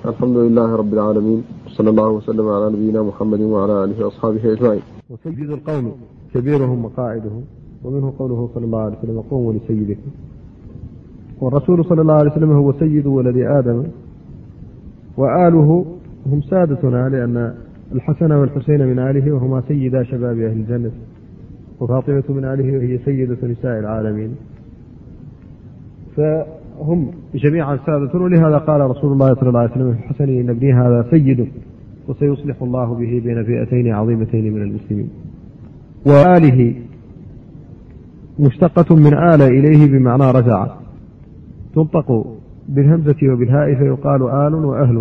الحمد لله رب العالمين، صلى الله وسلم على نبينا محمد وعلى آله وأصحابه أجمعين. وسيد القوم كبيرهم وقائدهم، ومنه قوله صلى الله عليه وسلم: قوموا لسيدكم. والرسول صلى الله عليه وسلم هو سيد ولد آدم، وآله هم سادتنا، لأن الحسن والحسين من آله وهما سيدا شباب أهل الجنة، وفاطمة من آله وهي سيدة نساء العالمين، فهم جميعا سادة. ولهذا قال رسول الله صلى الله عليه وسلم في الحسن: إن ابني هذا سيد وسيصلح الله به بين فئتين عظيمتين من المسلمين. وآله مشتقة من آل إليه بمعنى رجع، تنطق بالهمزة وبالهاء فيقال آل وأهل،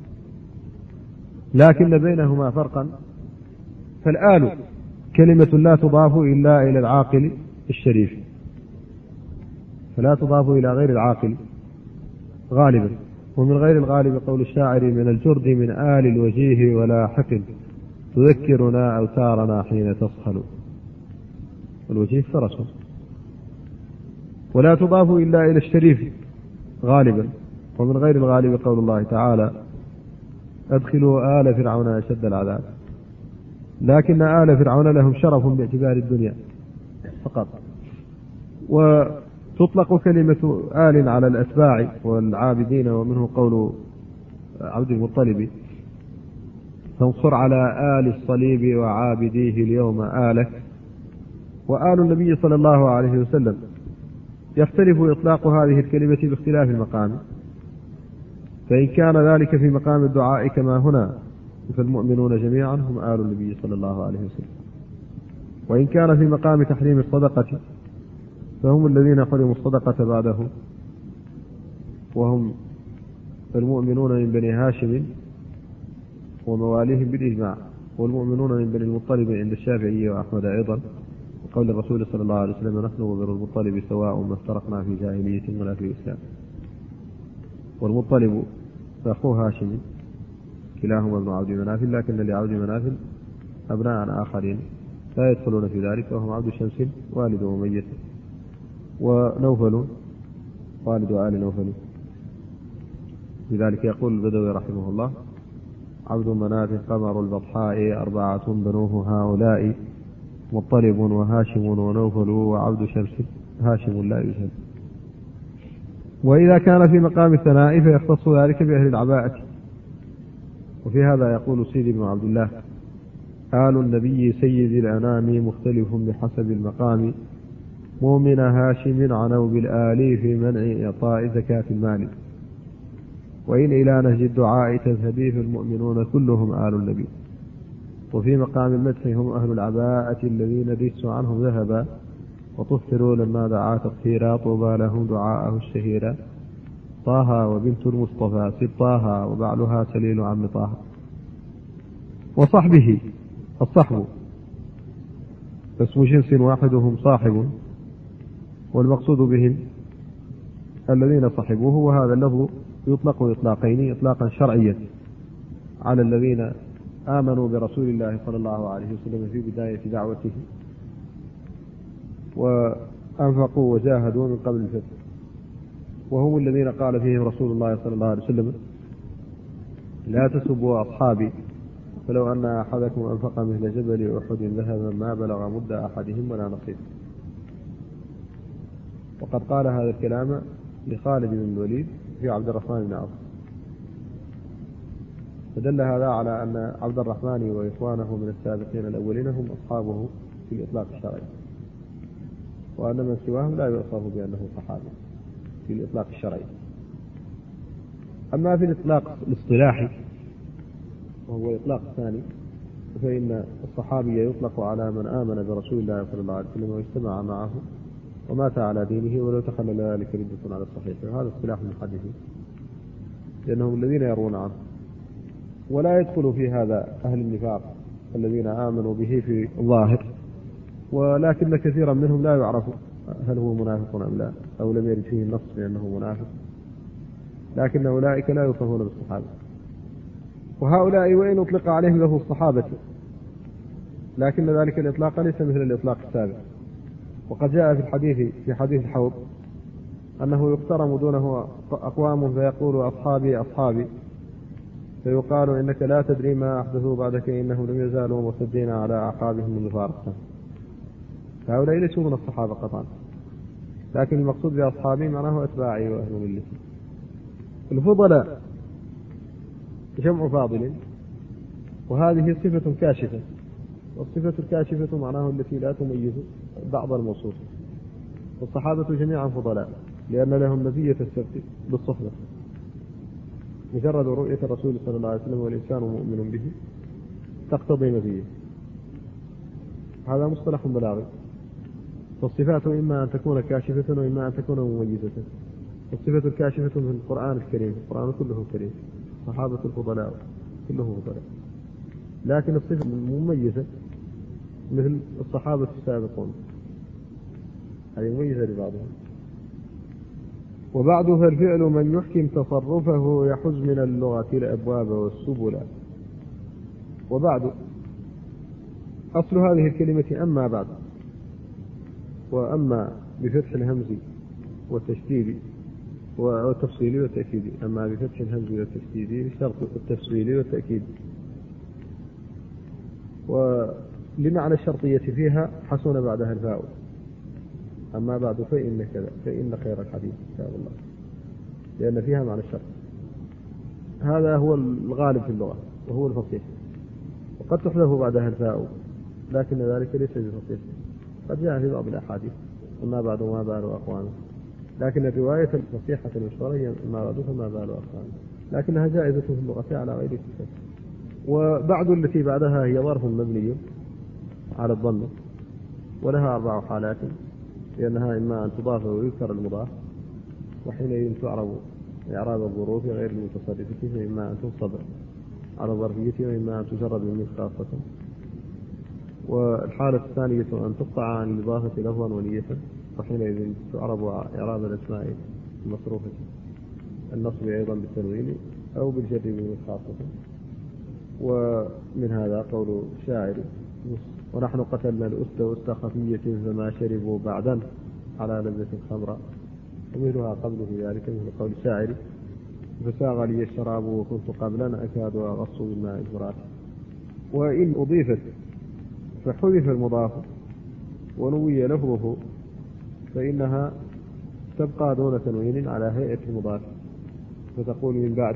لكن بينهما فرقا. فالآل كلمة لا تضاف إلا إلى العاقل الشريف، فلا تضاف إلى غير العاقل غالبا. ومن غير الغالب قول الشاعر: من الجرد من آل الوجيه ولا حقل، تذكرنا أوتارنا حين تصخل. الوجيه فرس. ولا تضاف إلا إلى الشريف غالبا. ومن غير الغالب قول الله تعالى: أدخلوا آل فرعون أشد العذاب. لكن آل فرعون لهم شرف باعتبار الدنيا فقط. وتطلق كلمة آل على الأتباع والعابدين، ومنه قول عبد المطلب: فانصر على آل الصليب وعابديه اليوم آلك. وآل النبي صلى الله عليه وسلم يختلف إطلاق هذه الكلمة باختلاف المقام، فإن كان ذلك في مقام الدعاء كما هنا فالمؤمنون جميعا هم آل النبي صلى الله عليه وسلم، وإن كان في مقام تحريم الصدقة فهم الذين حرموا الصدقة بعده، وهم المؤمنون من بني هاشم ومواليهم بالإجماع، والمؤمنون من بني المطلب عند الشافعي وأحمد أيضا، وقول الرسول صلى الله عليه وسلم: نحن وبنو المطلب سواء ما افترقنا في جاهلية ولا في إسلام. والمطلب أخو هاشم كلاهما ابن عبد مناف، لكن لعبد مناف أبناء آخرين لا يدخلون في ذلك، وهم عبد شمس والد أمية، ونوفل والد آل نوفل. لذلك يقول البدوي رحمه الله: عبد مناف قمر البطحاء أربعة بنوه هؤلاء، مطلب وهاشم ونوفل وعبد شمس هاشم لا يجهل. وإذا كان في مقام الثناء فيختص ذلك بأهل العباءة. وفي هذا يقول سيدي بن عبد الله: آل النبي سيد الأنام مختلف بحسب المقام، مؤمن هاشم عنوا بالآل في منع إعطاء زكاة المال، وإن إلى نهج الدعاء تذهبي فالمؤمنون كلهم آل النبي. وفي مقام المدح هم أهل العباءة الذين الرجس عنهم ذهبا، وطهروا لما دعا تطهيرا، طوبى لهم دعاءه الشهيرا، طه وبنت المصطفى ست طه وبعلها سليل عم طه. وصحبه الصحب اسم جنس واحد هم صاحب، والمقصود بهم الذين صحبوه. وهذا اللفظ يطلق إطلاقين: إطلاقا شرعيا على الذين آمنوا برسول الله صلى الله عليه وسلم في بداية دعوته وأنفقوا وجاهدوا من قبل الفتح، وهم الذين قال فيهم رسول الله صلى الله عليه وسلم: لا تسبوا أصحابي، فلو أن أحدكم أنفق مثل جبل أحد ذهبا ما بلغ مد أحدهم ولا نصيب. وقد قال هذا الكلام لخالد بن الوليد في عبد الرحمن بن عوف، فدل هذا على أن عبد الرحمن وإخوانه من السابقين الأولين هم أصحابه في الإطلاق الشرعي، وأن من سواهم لا يؤصف بأنه صحابي في الإطلاق الشرعي. أما في الإطلاق الاصطلاحي وهو الإطلاق الثاني، فإن الصحابي يطلق على من آمن برسول الله صلى الله عليه وسلم واجتمع معه ومات على دينه ولو تخلل ذلك ردة على الصحيح، وهذا اصطلاح المحدثين لأنهم الذين يرون عنه. ولا يدخل في هذا أهل النفاق الذين آمنوا به في الظاهر، ولكن كثيرا منهم لا يعرف هل هو منافق أم لا، أو لم يرد فيه النص بأنه منافق، لكن أولئك لا يوصفون بالصحابة. وهؤلاء وإن أطلق عليهم له الصحابة، لكن ذلك الإطلاق ليس مثل الإطلاق السابق. وقد جاء في حديث الحوض أنه يقترم دونه أقوام فيقول: أصحابي أصحابي، فيقال إنك لا تدري ما أحدثوا بعدك إنهم لم يزالوا مرتدين على أعقابهم منذ فارقتهم. فهؤلاء ليسوا من الصحابة قطعا، لكن المقصود بأصحابي معناه أتباعي وأهل ملتي. الفضلاء جمع فاضل، وهذه صفة كاشفة، والصفة الكاشفة معناه التي لا تميز بعض الموصوف. والصحابة جميعا فضلاء لأن لهم مزية السبت بالصحبة، مجرد رؤية الرسول صلى الله عليه وسلم والإنسان مؤمن به تقتضي مزية. هذا مصطلح بلاغي. فالصفات إما أن تكون كاشفة وإما أن تكون مميزة. الصفة الكاشفة في القرآن الكريم، القرآن كله كريم، صحابة الفضلاء كله فضلاء. لكن الصفة المميزة مثل الصحابة السابقون، هذه مميزة لبعضهم. وبعد فالفعل من يحكم تصرفه يحز من اللغة الأبواب والسبل. وبعد أصل هذه الكلمة أما بعد، وأما بفتح الهمز والتشديد والتفصيل والتأكيد. أما بفتح الهمز والتشديد بشرط التفصيل والتأكيد. ولمعنى الشرطية فيها حسن بعدها الفاء. أما بعد فإن كذا، فإن خير الحديث كتاب الله، لأن فيها معنى الشرط. هذا هو الغالب في اللغة وهو الفصيح. وقد تحذف بعدها الفاء، لكن ذلك ليس بفصيح. قد جاء في بعض الأحاديث أما بعد وما بال أخوانه، لكن الرواية الفصيحة المشهورة هي أما بعد فما بال أخوانه، لكنها جائزة في اللغة على غير كتاب. وبعد التي بعدها هي ظرف مبني على الضم، ولها 4 حالات، لأنها إما أن تضاف ويذكر المضاف، وحينئذ تعرب إعراب الظروف غير المتصرفة، فإما أن تنصب على الظرفية وإما أن تجرد من خاصة. والحالة الثانية أن تقطع عن الإضافة لفظا ونية، وحينئذ تعرب إعراب الأسماء المصروفة، النصب أيضا بالتنوين أو بالجر من خاصة. ومن هذا قول الشاعر: ونحن قتلنا الأسد أسد خفية فما شربوا بعدا على لذة الخمر. ومثلها قبل في ذلك مثل قول الشاعر: فساغ لي الشراب وكنت قبلا أكاد أغص بالماء الفرات. وإن أضيفت فحذف المضاف ونوي لفظه فإنها تبقى دون تنوين على هيئة المضاف، فتقول من بعد.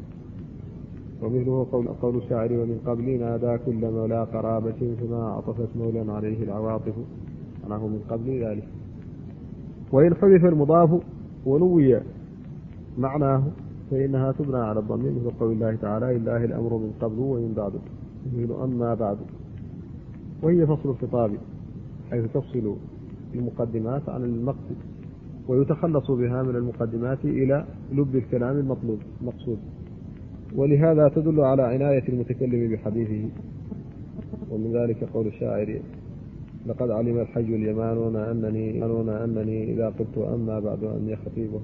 ومثله قول الشاعر: ومن قبل نادى كل مولى قرابة فما عطفت مولا عليه العواطف، عنه من قبل ذلك. وإن حذف المضاف ونوي معناه فإنها تبنى على الضم، مثل قول الله تعالى: لله الأمر من قبل ومن بعد، مثل أما بعد. وهي فصل الخطاب، حيث تفصل المقدمات عن المقصد، ويتخلص بها من المقدمات إلى لب الكلام المقصود. ولهذا تدل على عناية المتكلم بحديثه. ومن ذلك قول الشاعر: لقد علم الحج اليمانون أنني إذا قلت أما بعد أني خطيبها.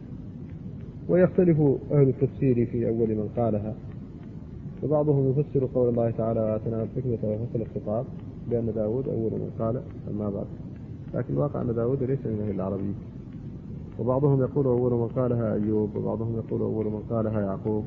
ويختلف أهل التفسير في أول من قالها، فبعضهم يفسر قول الله تعالى: وآتنا الحكمة وفصل الخطاب بأن داود أول من قال أما بعد، لكن الواقع أن داود ليس من أهل العربية. وبعضهم يقول أول من قالها أيوب، وبعضهم يقول أول من قالها يعقوب،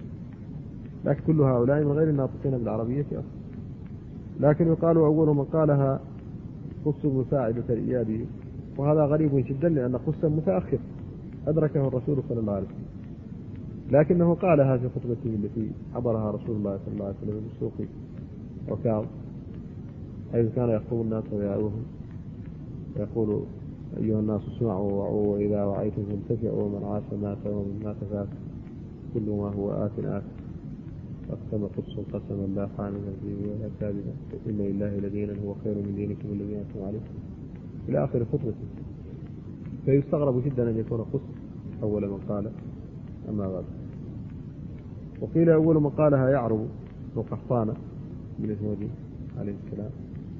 لكن كل هؤلاء من غير الناطقين بالعربية أصلا. لكن يقال أول من قالها قس بن ساعدة الإيادي، وهذا غريب جدا لأن قسا متأخر أدركه الرسول صلى الله عليه وسلم، لكنه قالها في خطبته التي حضرها رسول الله صلى الله عليه وسلم بالسوق وكاظ، حيث كان يخطب الناس ويعظهم ويقول: أيها الناس اسمعوا ووعوا، وإذا وعيتم فانتفعوا، ومن عاش مات ومن مات فات، كل ما هو آت. أقسم قدس قسما لا حامل فيه ولا كاذبا، إن لله الذين هو خير من دينكم الذين أنتم عليه، إلى آخر خطبته. فيستغرب جدا أن يكون قدس أول من قال أما بعد. وقيل أول من قالها يعرب وقحطان بن الهودي عليه السلام،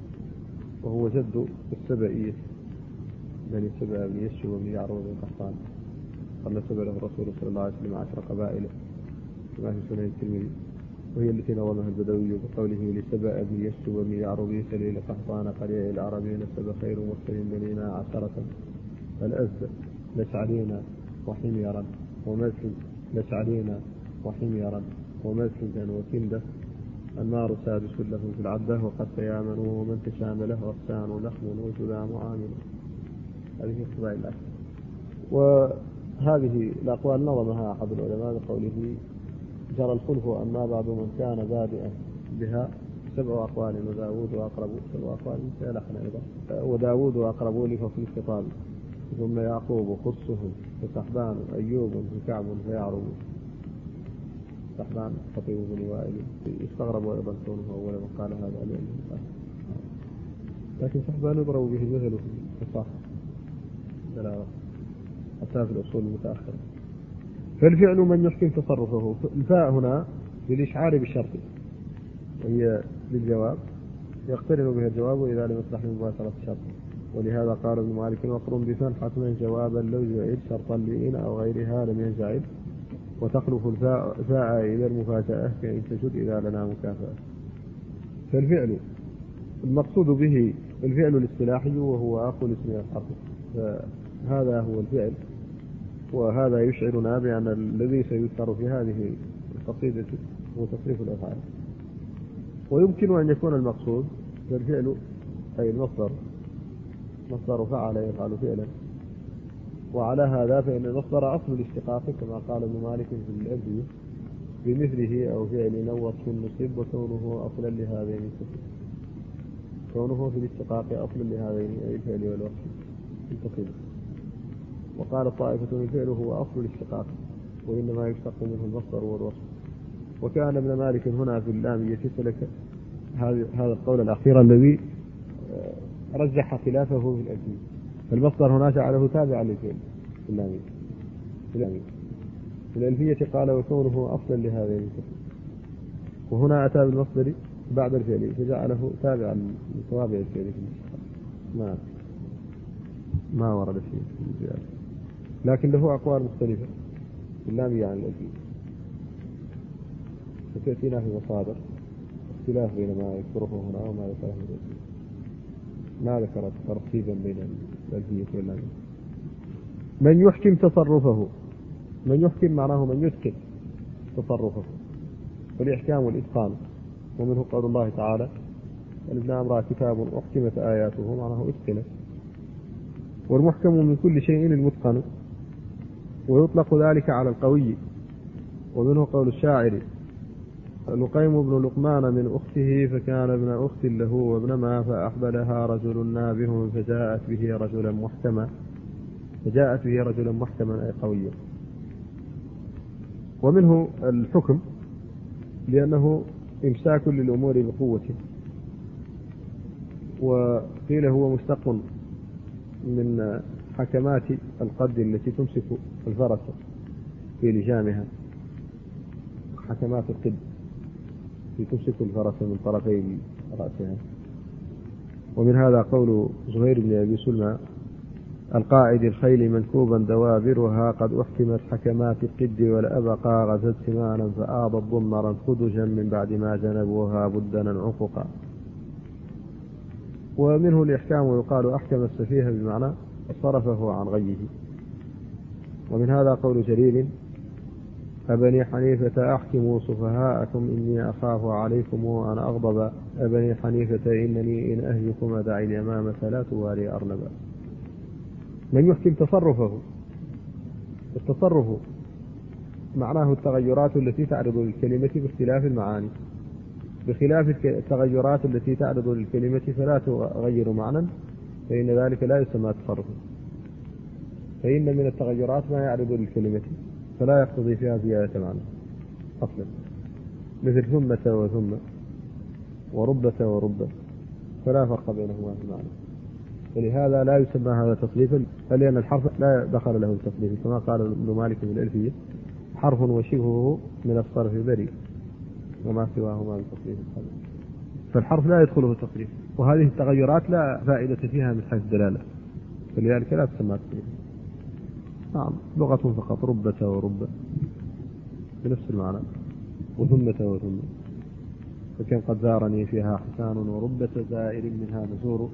وهو جد السبئية بني سبأ بن يشب بن يعرب بن قحطان، قد نسب له الرسول صلى الله عليه وسلم 10 قبائل كما في سنن الترمذي، وهي التي نظمها البدوي بقوله: لسبأ بن يشب بن يعرب سليل قحطان قريع العربي نسب خير مرسل بنينا 10 فالأزد لشعرينا وحميرا ومزح لشعرينا وحميرا ومسجدا وكندة النار سادس له في العدة وقد تيامنوا ومن تشامله غسان لحم وجذام عامل. هذه قبائل الأكل. وهذه الأقوال نظمها أحد العلماء بقوله جرى الخلف أما بعد من كان بادئا بها 7 أقوال وداود وأقرب 7 أقوال سيلحن أيضا وداود وأقرب لفصل الخطاب ثم يعقوب خصهم فسحبان أيوب فكعب فيعرب. سحبان خطيب بن وائل يستغرب أيضا كونه أول من قال هذا لأنه لكن سحبان يضرب به مثل في الصحة دلالة حتى في الأصول المتأخرة. فالفعل من يحكم تصرفه. الفاء هنا للإشعار بالشرط وهي للجواب يقترن بها الجواب إذا لم يصلح لمباشرة الشرط. ولهذا قال ابن مالك وقرن بفن حتما جوابا لو جعل شرطا لإن أو غيرها لم ينجعل وتخلف الفاء إذا المفاجأة كإن تجد إذا لنا مكافأة. فالفعل المقصود به الفعل الاصطلاحي وهو أخو الاسم الحرف. فهذا هو الفعل وهذا يشعرنا بأن الذي سيذكر في هذه القصيدة هو تصريف الأفعال. ويمكن أن يكون المقصود بالفعل أي المصدر مصدر فعل يفعل فعلا. وعلى هذا فإن المصدر أصل الاشتقاق كما قال ابن مالك في الأبي بمثله أو فعل أو وصف نصب وكونه أصلا لهذين كونه في الاشتقاق أصلا لهذين أي الفعل والوصف التصيب. وقال الطائفة الفعل هو أصل الاشتقاق وإنما يشتق منه المصدر والوصف. وكان ابن مالك هنا في اللامية سلك هذا القول الأخير الذي رجح خلافه في الألفية. فالمصدر هنا جعله تابعا للفعل في اللامية. في الألفية قال وكونه أصلا لهذين وهنا أتى بالمصدر بعد الفعل فجعله تابعا لتوابع الفعل في الاشتقاق. ما ورد فيه الزيادة لكن له أقوال مختلفة في اللامية عن الألفية فتأتينا في مصادر اختلاف بين ما يذكره هنا وما يذكره في الألفية. ما ذكرت ترتيبا بين الألفية واللامية. من يحكم تصرفه. من يحكم معناه من يتقن تصرفه والإحكام والإتقان. ومنه قول الله تعالى ابن أمر كتاب أحكمت آياته معناه أتقنت. والمحكم من كل شيء المتقن ويطلق ذلك على القوي. ومنه قول الشاعر لقيم بن لقمان من أخته فكان ابن أخت له وابنما فأحبلها رجل نابه فجاءت به رجلا محكما أي قويا. ومنه الحكم لأنه إمساك للأمور بقوته. وقيل هو مشتق من حكمات القد التي تمسك الفرس في لجامها. حكمات القد التي تمسك الفرس من طرفي رأسها. ومن هذا قول زهير بن أبي سلمى القائد الخيل منكوبا دوابرها قد أحكمت حكمات القد والأبقى غزت سمانا فآضت ضمرا خدجا من بعد ما جنبوها بدنا عققا. ومنه الإحكام ويقال أحكم السفيه بمعنى صرفه عن غيه. ومن هذا قول جرير أبني حنيفة أحكموا سفهاءكم إني أخاف عليكم أن أغضب أبني حنيفة إنني إن أهلكم أدعي اليمامة لا تواري أرنبا. من يحكم تصرفه. التصرف معناه التغيرات التي تعرض للكلمة باختلاف المعاني بخلاف التغيرات التي تعرض للكلمة فلا تغير معنى فإن ذلك لا يسمى تصرفا. فإن من التغيرات ما يعرض للكلمة فلا يقتضي فيها زيادة معنى أصلا مثل ثمة وثم وربة وربة فلا فرق بينهما في المعنى. ولهذا لا يسمى هذا تصريفا لأن الحرف لا دخل له التصريف كما قال ابن مالك في الألفية حرف وشبهه من الصرف بريء وما سواهما من تصريف الحرف. فالحرف لا يدخله التصريف. وهذه التغيرات لا فائدة فيها من حيث الدلالة فلذلك لا تسمى تصريفا. نعم لغة فقط ربة وربة بنفس المعنى وثمة وثمة فكان قد زارني فيها حسان وربة زائر منها نزور.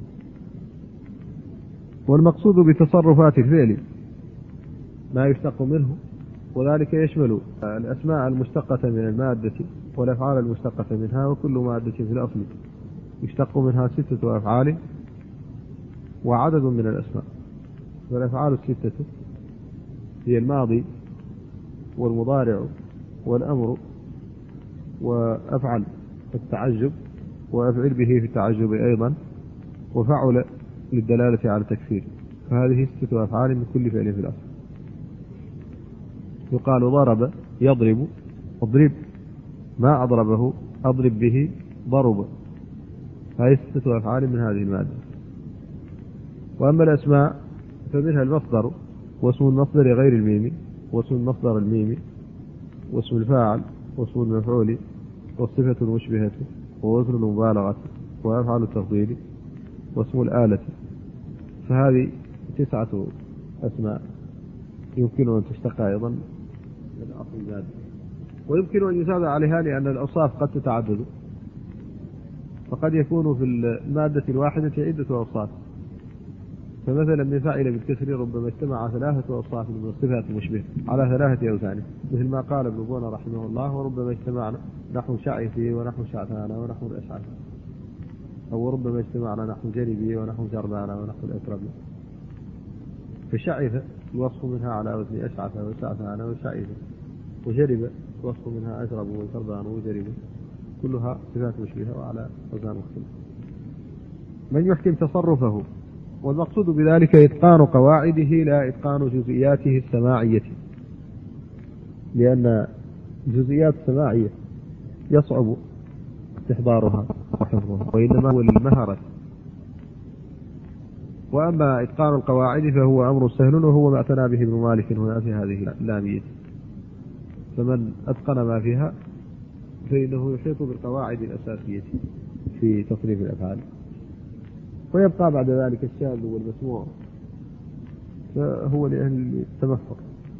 والمقصود بتصرفات الفعل ما يشتق منه وذلك يشمل الأسماء المشتقة من المادة والأفعال المشتقة منها، وكل مادة في الأصل يشتق منها 6 أفعال وعدد من الأسماء. والأفعال 6 هي الماضي والمضارع والأمر وأفعل التعجب وأفعل به في التعجب أيضا وفعل للدلالة على التكفير. فهذه 6 أفعال من كل فعل في الأصل. يقال ضرب يضرب اضرب ما أضربه أضرب به ضرب. هذه 6 أفعال من هذه المادة. وأما الأسماء فمنها المصدر واسم المصدر غير الميمي واسم المصدر الميمي واسم الفاعل واسم المفعول والصفة المشبهة ووزن المبالغة وأفعال التفضيل واسم الآلة. فهذه 9 أسماء يمكن أن تشتق أيضا من أصل المادة. ويمكن أن يزاد عليها لأن الأوصاف قد تتعدد، فقد يكون في المادة الواحدة عدة أوصاف. فمثلا من فعل بالكسر ربما اجتمع 3 أوصاف من الصفات المشبهة على 3 أوزان، مثل ما قال ابن بونة رحمه الله: وربما اجتمعنا نحو شعثي ونحو شعثانا ونحو الأشعث. أو ربما اجتمعنا نحو جربي ونحو جربانا ونحو الأتربي. فشعث الوصف منها على وزن أشعث وشعثانا وشعث، وجرب الوصف منها أشرب وشربان وجرب، كلها صفات مشبهة وعلى أوزان مختلفة. من يحكم تصرفه، والمقصود بذلك إتقان قواعده لا إتقان جزئياته السماعية، لأن الجزئيات السماعية يصعب استحضارها وحفظها، وإنما هو للمهرة. وأما إتقان القواعد فهو أمر سهل، وهو ما اعتنى به ابن مالك هنا في هذه اللامية. فمن أتقن ما فيها فإنه يحيط بالقواعد الأساسية في تصريف الأفعال. ويبقى بعد ذلك الشاذ والمسموع، فهو لأهل التمفق.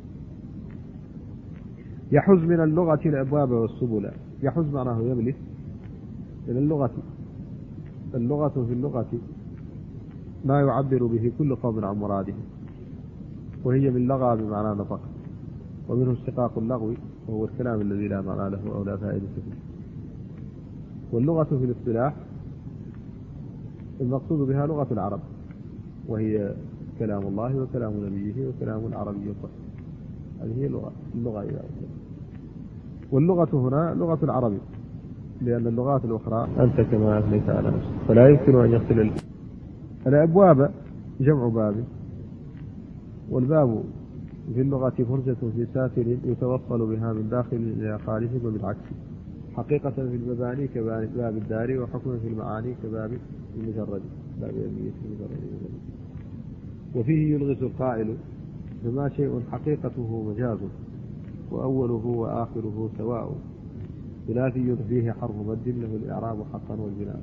يحز من اللغة الأبواب والسبل. يحز معناه يملك من اللغة في اللغة ما يعبر به كل قوم عن مراده، وهي من لغة بمعنى نطق، ومنه اشتقاق اللغو وهو الكلام الذي لا معنى له أو لا فائدة فيه. واللغة في الاصطلاح المقصود بها لغة العرب، وهي كلام الله وكلام نبيه وكلام العربي الصحيح. هذه هي اللغة إذا أصلا. واللغة هنا لغة العربي، لأن اللغات الأخرى أنت كما أثنيت على نفسك، فلا يمكن أن يصل. الأبواب جمع باب، والباب في اللغة فرجة في ساتر يتوصل بها من داخل إلى خارج وبالعكس، حقيقة في المباني كباب الدار، وحكما في المعاني كباب المجرد، باب المية المجرد. وفيه يلغز القائل: فما شيء حقيقته مجاز وأوله وآخره سواء، ثلاثي فيه حرف مد له الإعراب حقا والبناء.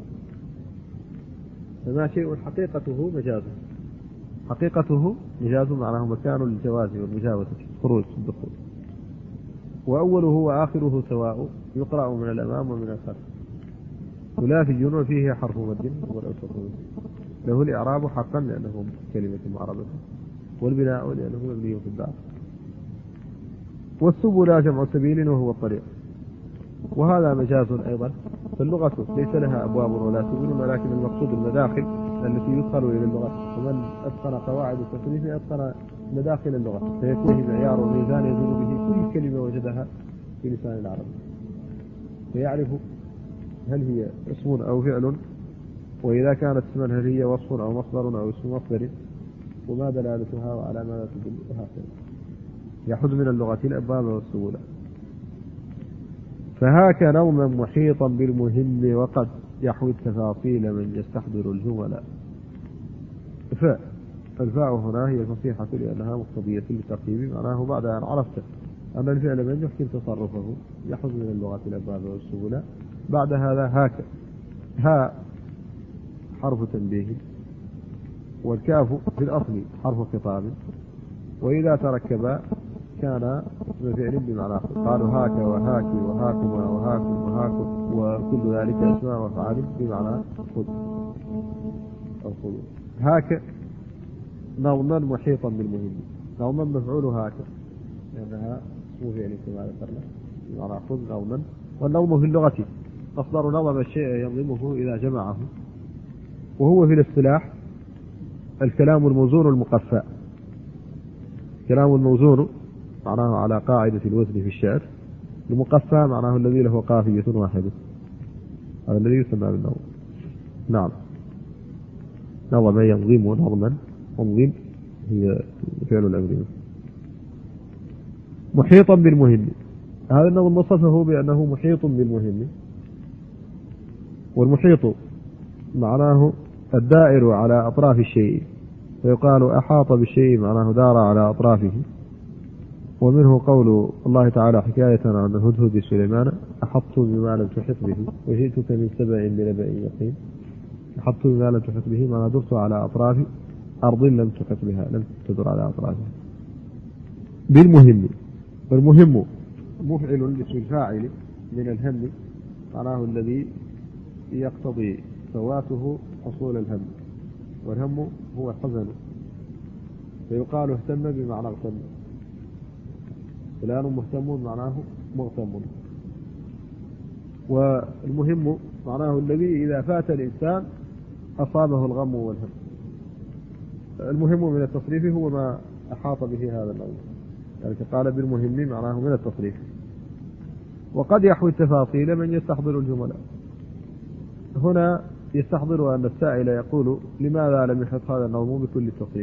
فما شيء حقيقته مجاز، حقيقته مجاز معناه مكان للجواز والمجاوزة، خروج الدخول. وأوله وآخره سواء، يقرأ من الأمام ومن الخلف. ثلاثي وفيه حرف مد والأوسط له الإعراب حقا لأنه كلمة معربة، والبناء لأنه مبني في الدار. والسبل جمع سبيل وهو الطريق، وهذا مجاز أيضا. فاللغة ليس لها أبواب ولا سبل، ولكن المقصود المداخل التي يدخل إلى اللغة. ومن أتقن قواعد التصريف أتقن مداخل اللغة، فيكون معيار وميزان يزول به كل كلمة وجدها في لسان العرب، فيعرف هل هي اسم أو فعل، وإذا كانت اسما هل هي وصف أو مصدر أو اسم مصدر، وما دلالتها وعلى ماذا تدل، وهكذا. يحز من اللغة الأبواب والسبل. فهاك نوما محيطا بالمهم، وقد يحوي التفاصيل من يستحضر الجمل. الفاء هنا هي فصيحة لأنها مقتضية للترتيب، معناه بعد أن عرفت أن الفعل من يحكم تصرفه يحز من اللغة الأبواب والسبل. بعد هذا هاك، ها حرف تنبيه، والكاف في الأصل حرف خطاب، وإذا تركبا كان اسم فعل بمعنى قالوا هاك وهاك وهاكما وهاكم وهاكم، وكل ذلك اسماء وافعال بمعنى خذ أو خذ. هاك نوما محيطا بالمهم، نوما مفعول هاك لأنها اسم فعل كما ذكرنا بمعنى خذ نظما. والنظم في اللغة مصدر نظم الشيء ينظمه إذا جمعه، وهو في الاصطلاح الكلام الموزون المقفى. كلام الموزون معناه على قاعدة الوزن في الشعر، المقفى معناه الذي له قافية واحدة، هذا الذي يسمى بالنظم. نعم، نظم ينظم نظما، منظم هي فعل الأمر. محيطا بالمهم، هذا النظم وصفه بأنه محيط بالمهم، والمحيط معناه الدائر على أطراف الشيء، فيقال أحاط بالشيء معناه دار على أطرافه. ومنه قول الله تعالى حكاية عن هدهد سليمان: أحطت بما لم تحط به وجئتك من سبأ بنبأ يقين. أحطت بما لم تحط به معناه درت على أطراف أرض لم تحط بها، لم تدر على أطرافها. بالمهم، والمهم مفعل لاسم الفاعل من الهم، معناه الذي يقتضي فواته حصول الهم، والهم هو الحزن، فيقال اهتم بمعنى اغتم، فلان مهتم معناه مغتم. والمهم معناه الذي إذا فات الإنسان أصابه الغم والهم. المهم من التصريف هو ما أحاط به هذا النوع، يعني قال بالمهم معناه من التصريف. وقد يحوي التفاصيل من يستحضر الجمل. هنا يستحضر أن السائل يقول: لماذا لم يحط هذا النظم بكل التصريف؟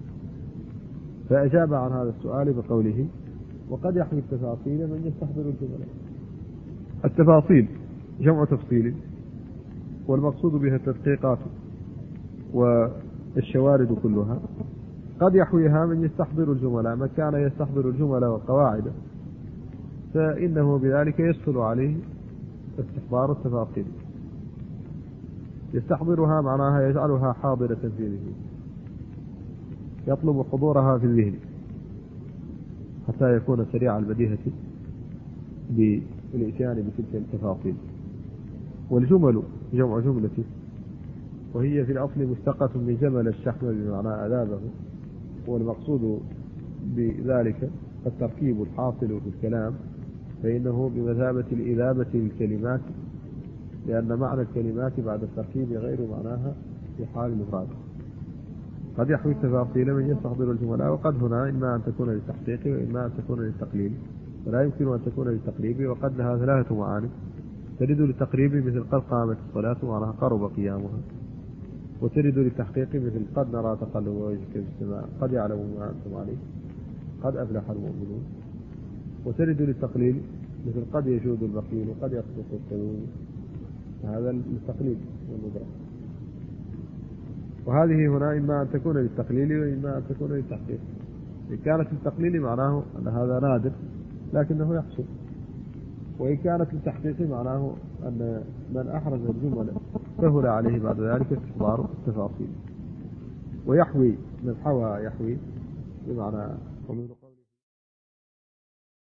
فأجاب عن هذا السؤال بقوله: وقد يحوي التفاصيل من يستحضر الجمل. التفاصيل جمع تفصيل، والمقصود بها التدقيقات والشوارد كلها. قد يحويها من يستحضر الجمل، من كان يستحضر الجمل والقواعد فإنه بذلك يسهل عليه استحضار التفاصيل. يستحضرها معناها يجعلها حاضرة في ذهنه، يطلب حضورها في الذهن حتى يكون سريع البديهة بالإتيان بتلك التفاصيل. والجمل جمع جملة، وهي في الأصل مشتقة من جمل الشحم بمعنى أذابه، والمقصود بذلك التركيب الحاصل في الكلام، فإنه بمثابة الإذابة للكلمات، لأن معنى الكلمات بعد التركيب غير معناها في حال المفرد. قد يحوي التفاصيل من يستحضر الجملاء، وقد هنا إما أن تكون للتحقيق وإما أن تكون للتقليل، ولا يمكن أن تكون للتقريب، وقد لها ثلاثة معاني: ترد للتقريب مثل قد قامت الصلاة معناها قرب قيامها، وترد للتحقيق مثل قد نرى تقلب وجهك في السماء، قد يعلم ما أنتم عليه، قد أفلح المؤمنون. وترد للتقليل مثل قد يجود البخيل وقد يصدق الكذوب، هذا التقليد والمدرك. وهذه هنا إما أن تكون للتقليل وإما أن تكون للتحقيق. إن كانت للتقليل معناه أن هذا نادر لكنه يحصل، وإن كانت للتحقيق معناه أن من أحرز الجمل سهل عليه بعد ذلك استحضار التفاصيل. ويحوي من حوى يحوي بمعنى